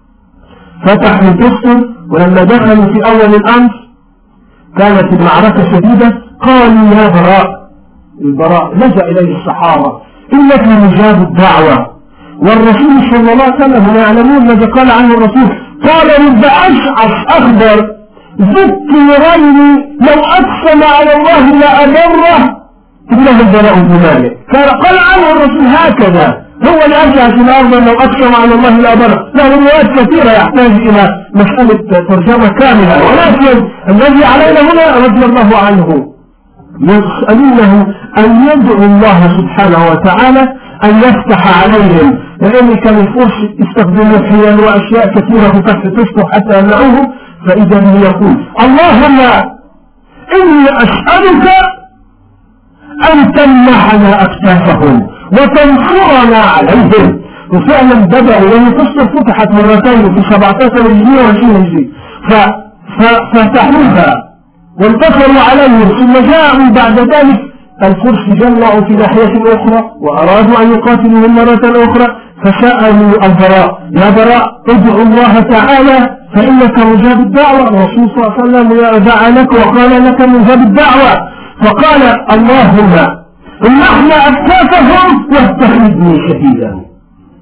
فتح من تستر، ولما دخلوا في أول الأمر كانت المعركة شديدة، قالوا يا البراء لجأ إليه الصحابة إنك مجاب الدعوة، والرسول صلى الله عليه وسلم يعلمون ماذا قال عنه الرسول، قال رب أشعث أخبر ذكرني لو أقسم على الله لأبره إنه البراء بن مالك. قال عنه الرسول هكذا، هو الأشعث الأرض لو أقسم على الله لأبره. له روايات كثيرة يحتاج إلى مسألة ترجمة كاملة، ولكن الذي علينا هنا رضي الله عنه يسألونه أن يدعو الله سبحانه وتعالى أن يفتح عليهم، لأن كان الفرس يستخدموا حيل وأشياء كثيرة في فتح تفتح حتى يمنعوه. فإذا به يقول اللهم إني أسألك أن تمنحنا أكتافهم وتنصرنا عليهم. وفعلا بدأوا، لأن القصة فتحت مرتين في 17 هجرية و20 هجرية، ففتحوها وانتصروا عليهم، ثم جاءوا بعد ذلك الفرس جمعوا في ناحية أخرى وأرادوا أن يقاتلوا مرة أخرى، فسألوا البراء يا براء ادعو الله تعالى فإنك مجاب الدعوة. الرسول صلى الله عليه وسلم دعا لك وقال لك مجاب الدعوة، فقال اللهم امنحنا أكتافهم واستخرجني شهيدا.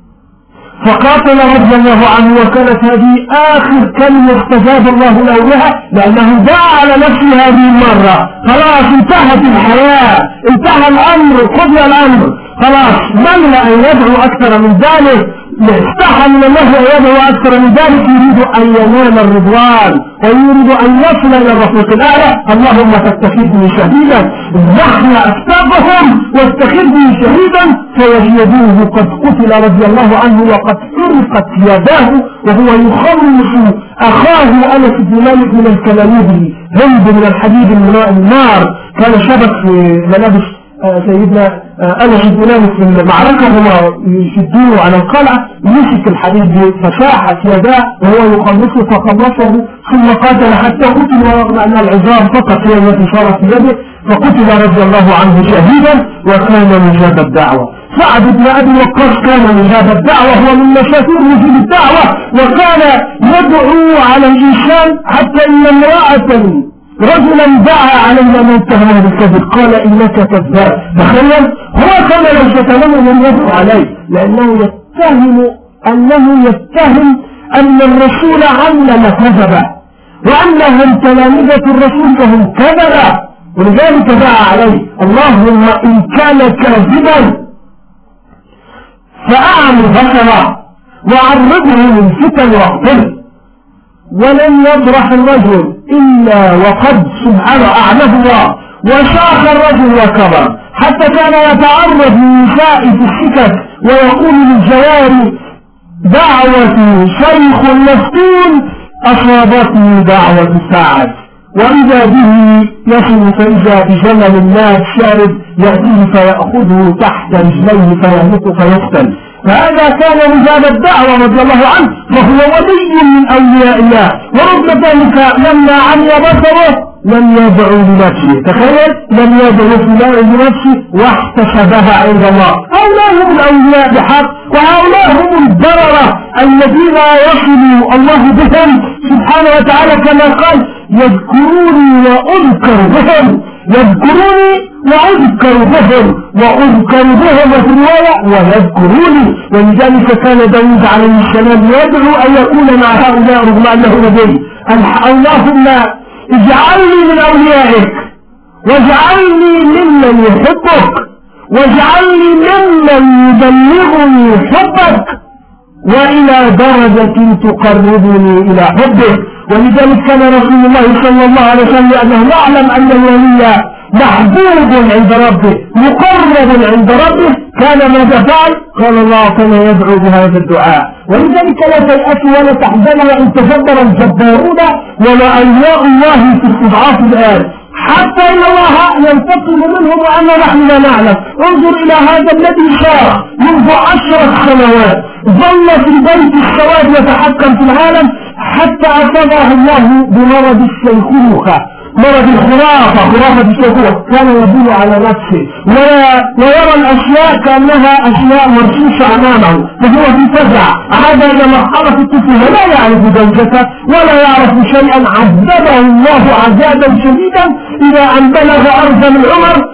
فقاتل رضي الله عنه، وكانت هذه آخر كلمة استجاب الله له بها، لأنه دعا على نفسه هذه المرة. خلاص انتهت الحياة، انتهى الأمر، قضي الأمر، خلاص من لا يدعو أكثر من ذلك، استحى من الله ويدعو أكثر من ذلك، يريد أن ينال الرضوان ويريد أن يصل إلى الرفيق الأعلى. اللهم فاتخذني شهيدا، امنحنا أكتافهم واستخذني شهيدا. فوجدوه قد قتل رضي الله عنه وقد حرقت يداه وهو يخلص أخاه أنس بن مالك من الكلاليب، هند من الحديد من النار، كان شبك في ملابس سيدنا أنس بن في المعركة هو يشدوه على القلعة، مسك الحديد بفشاحة يداه وهو يقلصه فقلصه ثم قاتل حتى قتل، ورغم أن العظام فقط هي التي صارت في يده، فقتل رضي الله عنه شهيدا وكان مجاب الدعوة. سعد بن أبي وقاص كان مجاب الدعوة، هو من مشاهير مجيب الدعوة، وكان يدعو على الإنسان حتى إن امرأة رجلا دعا علينا من اتهمه بالكذب قال إنك كذاب. تخيل، هو كان لو شتمه من يدعو عليه، لأنه يتهم أن الرسول علم كذبا، وأنهم تلامذة الرسول فهم كذبا، ولذلك دعا عليه اللهم إن كان كاذبا فأعمل بصره وعرضه من فتن واقتله. ولن يبرح الرجل إلا وقد سبحانه أعلم الله، وشاخ الرجل وكبر، حتى كان يتعرض للنساء في السكك ويقول للجواري دعوة شيخ مفتون أصابتني دعوة سعد، وإذا به يصل فإذا بجمل الناس شارد يأتيه فيأخذه تحت رجليه فيهلك فيقتل. فهذا كان مجاب الدعوة رضي الله عنه، وهو ولي من أولياء الله، ورغم ذلك لما عمي بصره لم يدعو لنفسه. تخيل، لم يدعو لنفسه واحتسبها عند الله. هؤلاء هم الأولياء بحق، وهؤلاء هم البررة الذين يصل الله بهم سبحانه وتعالى كما قال يذكروني وأذكر بهم، يذكروني وأذكر بهم، وأذكر بهم وفي رواية ويذكروني. ولذلك كان داود عليه السلام يدعو أن يكون مع هؤلاء رغم أنه نبي. اللهم اجعلني من أوليائك، واجعلني ممن يحبك، واجعلني ممن يبلغني حبك وإلى درجة تقربني إلى حبك. ولذلك كان رسول الله صلى الله عليه وسلم لأنه يعلم أن الولي محبوب عند ربه مقرب عند ربه، كان ماذا فعل؟ قال الله كان يدعو بهذا الدعاء. ولذلك لا تيأسوا ولا تحزنوا وإن تجبر الجبارون ولا أولياء الله في استضعاف الآن، حتى إن الله ينتقم منهم وأننا نحن لا نعلم. انظر إلى هذا الذي صار منذ 10 سنوات ظل في البيت السواد يتحكم في العالم حتى أصابه الله بمرض الشيخوخة، مرض الخرافة، خرافة الشيخوخة، كان يبول على نفسه ويرى الأشياء كأنها أشياء مرصوصة أمامه، فهو في فزع. هذا إلى مرحلة الطفولة لا يعرف زوجته ولا يعرف شيئا، عذبه الله عذابا شديدا إلى أن بلغ أرض العمر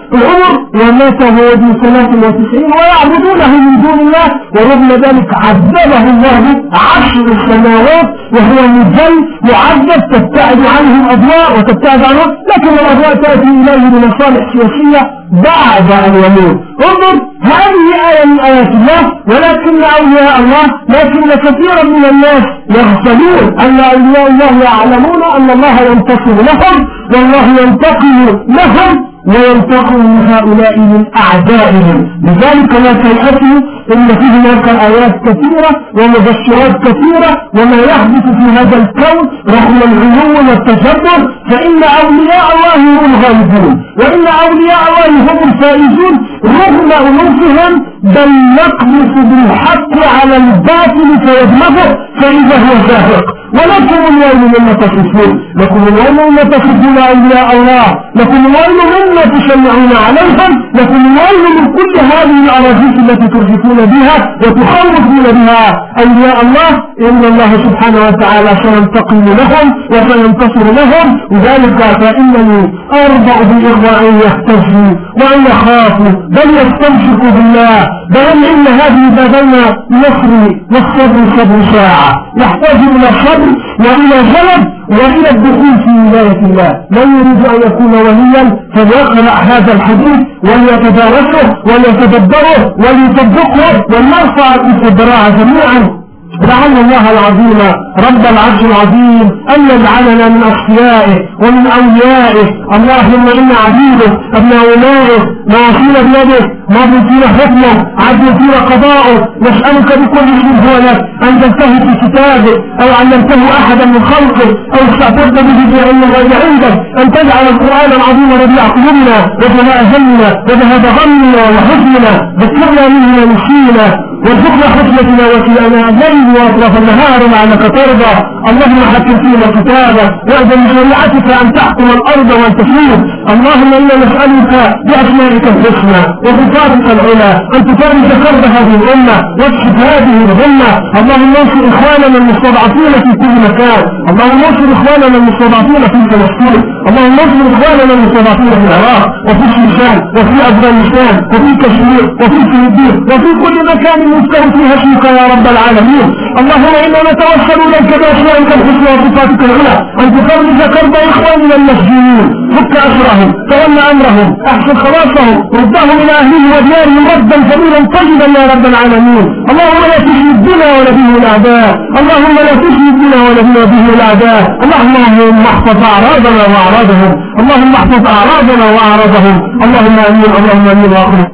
ومات وهو ابن 93 ويعبدونه من دون الله، ورغم ذلك عذبه الله 10 سنوات وهو مذل يعذب، تبتعد عنه الأضواء وتبتعد عنه، لكن الأضواء تأتي إليه بمصالح سياسية بعد أن يموت. انظر، هذه آية من آيات الله، ولكن أولياء الله، لكن كثيرا من الناس يغفلون أن أولياء الله يعلمون أن الله ينتصر لهم والله ينتقم لهم وينتقم من هؤلاء من أعدائهم. لذلك لا تيأسوا، إن في هناك آيات كثيرة ومبشرات كثيرة وما يحدث في هذا الكون رغم العلو والتجبر، فإن أولياء الله هم الغالبون وإن أولياء الله هم الفائزون رغم أنوفهم، بل نقذف بالحق على الباطل فيدمغه فإذا هو زاهق. ولكم الويل مما تصفون، لكم الويل مما تصفون أولياء الله، لكم الويل مما تشنعون عليهم، لكم الويل من كل هذه الأراضيس التي ترهقون بها وتخوفون بها أولياء الله. إن الله سبحانه وتعالى سينتقم لهم وسينتصر لهم. وذلك فإنني أرضع بإرضاء يهتزوا وأن يخافوا بل يستمسكوا بالله، بل إن هذه بين النصر والصبر صبر ساعة، يحتاج إلى صبر وإلى جلد وإلى الدخول في ولاية الله. من يريد أن يكون وليا فليقرأ هذا الحديث وليتدارسه وليتدبره وليطبقه ولنرفع الصدراء جميعا. لعل الله العظيم رب العرش العظيم أن يجعلنا من أصفيائه ومن أوليائه. اللهم إنا عبيدك أبناء أولئك ناصين بيدك ماض فينا حكمه عدل فينا قضاؤه. نسألك بكل اسم هو لك أنزلته في كتابك أو علمته أحدا من خلقك أو استعتقت به في علم الغيب عندك أن تجعل القرآن العظيم ربيع قلوبنا وجلاء همنا وذهاب غمنا وحزننا. ذكرنا منه ونسينا وارزقنا حكمتنا وكلانا الليل واطراف النهار لعلك ترضى. اللهم حكم فينا كتابك واذن بشريعتك ان تحكم الارض وان تسير. اللهم انا نسالك باسمائك الحسنى وصفاتك العلى ان تفرج كرب هذه الامه واكشف هذه الغمه. اللهم انصر اخواننا المستضعفين في كل مكان. اللهم انصر اخواننا المستضعفين في فلسطين. اللهم انصر اخواننا المستضعفين في العراق وفي الشيشان وفي افغانستان وفي كشمير وفي الفلبين وفي كل مكان يذكر فيها اسمك يا رب العالمين. اللهم انا نتوسل اليك باسمائك الحسنى وصفاتك العلى ان تفرج كرب اخواننا المسجونين. فك اسرهم تولى امرهم احسن خلاصهم ردهم الى اهلهم وديارهم ردا جميلا طيبا يا رب العالمين. اللهم لا تشرك بنا ولا به الاعداء. اللهم لا تشرك بنا ولا به الاعداء. اللهم احفظ اعراضنا واعراضهم. اللهم احفظ اعراضنا واعراضهم. اللهم امين. اللهم امين.